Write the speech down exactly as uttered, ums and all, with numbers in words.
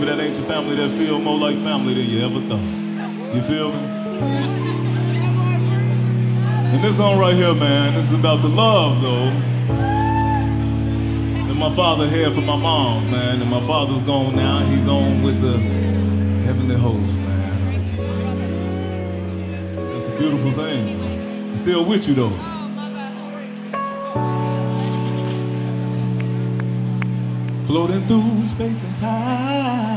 that ain't your family that feel more like family than you ever thought. You feel me? And this song right here, man, this is about the love, though, that my father had for my mom, man. And my father's gone now. He's on with the heavenly host, man. It's a beautiful thing. He's still with you, though. Floating through space and time.